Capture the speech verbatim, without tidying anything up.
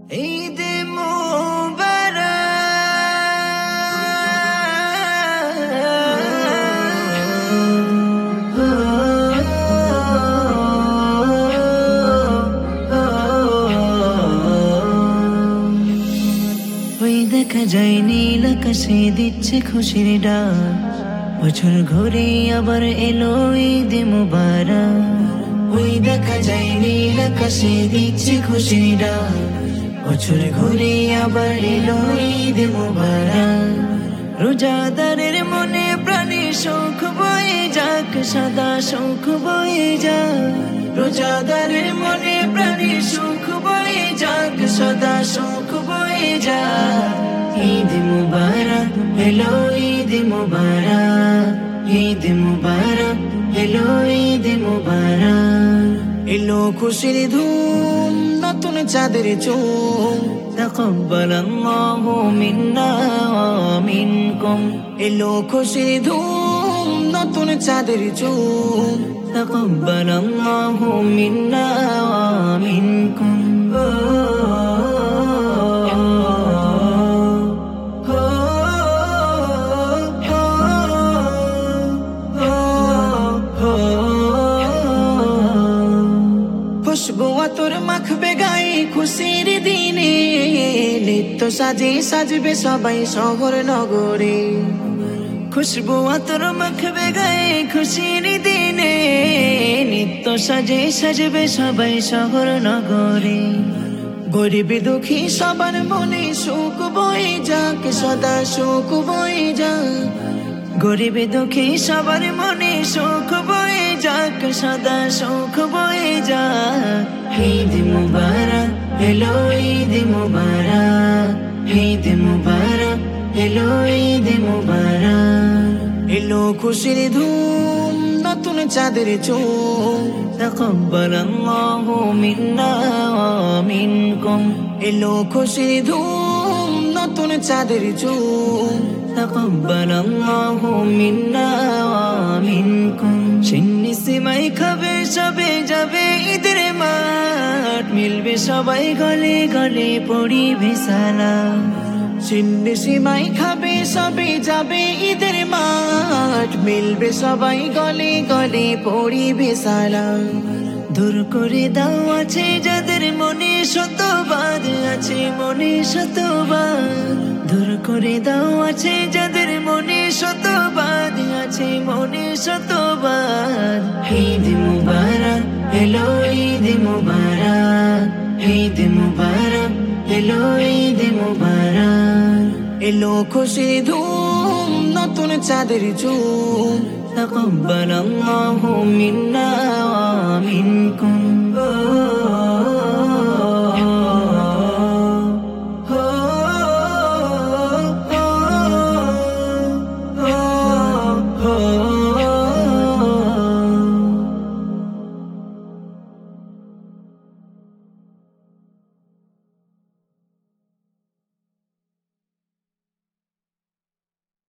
ঈদ মুবারক। ওই দেখা যায় নীল আকাশে দিচ্ছে খুশির ডাক, বছর ঘুরে আবার এলো ঈদ মুবারক। ওই দেখা যায় নীল আকাশে দিচ্ছে খুশির ডাক, বছর ঘুরে আবার এলো ঈদ মুবারক। রোজাদারের মনে প্রাণে সুখ বয়ে যাক, সদা সুখ বয়ে যাক। রোজাদারের মনে প্রাণে সুখ বয়ে যাক, সদা সুখ বয়ে যাক। ঈদ মুবারক এলো ঈদ মুবারক, ঈদ মুবারক এলো ঈদ মুবারক। এলো খুশির ধুম নতুন চাঁদের চুম, তাকাব্বালাল্লাহু মিন্না ওয়া মিনকুম। এলো খুশির ধুম নতুন চাঁদের চুম, তাকাব্বালাল্লাহু মিন্না ওয়া মিনকুম। খুশবু আতর মাখবে গায়ে খুশির দিনে, নিত্য সাজে সাজবে সবাই শহর নগরে। খুশবু আতর মাখবে গায়ে খুশির দিনে, নিত্য সাজে সাজবে সবাই শহর নগরে। গরিব দুঃখী সবার মনে সুখ বয়ে যাক, সদা সুখ বয়ে যাক। গরিব দুঃখী সবার মনে সুখ বয়ে যাক, সদা সুখ বয়ে যাক। ঈদ মুবারক এলো ঈদ মুবারক, ঈদ মুবারক এলো ঈদ মুবারক। এলো খুশির ধুম নতুন চাঁদের চুম, তাকাব্বালাল্লাহু মিন্না ওয়া মিনকুম। এলো খুশির ধুম নতুন চাঁদের চুম, তাকাব্বালাল্লাহু মিন্না ওয়া মিনকুম। সিন্নি সিমাই খাবে সবে যাবে ঈদের মাঠ, মিলবে সবাই গলে গলে পড়িবে সালাম। সিন্নি সিমাই খাবে সবে যাবে ঈদের মাঠ, মিলবে সবাই গলে গলে পড়িবে সালাম। দূর করে দাও আছে যাদের মনে শতবাদ, আছে মনে শতবাদ। দূর করে দাও আছে যাদের মনে শতবাদ, আছে মনে শতবাদ। ঈদ মুবারক এলো ঈদ মুবারক, ঈদ মুবারক এলো ঈদ মুবারক। এলো খুশির ধুম নতুন চাঁদের চুম, তাকাব্বালাল্লাহু মিন্না ওয়া মিনকুম।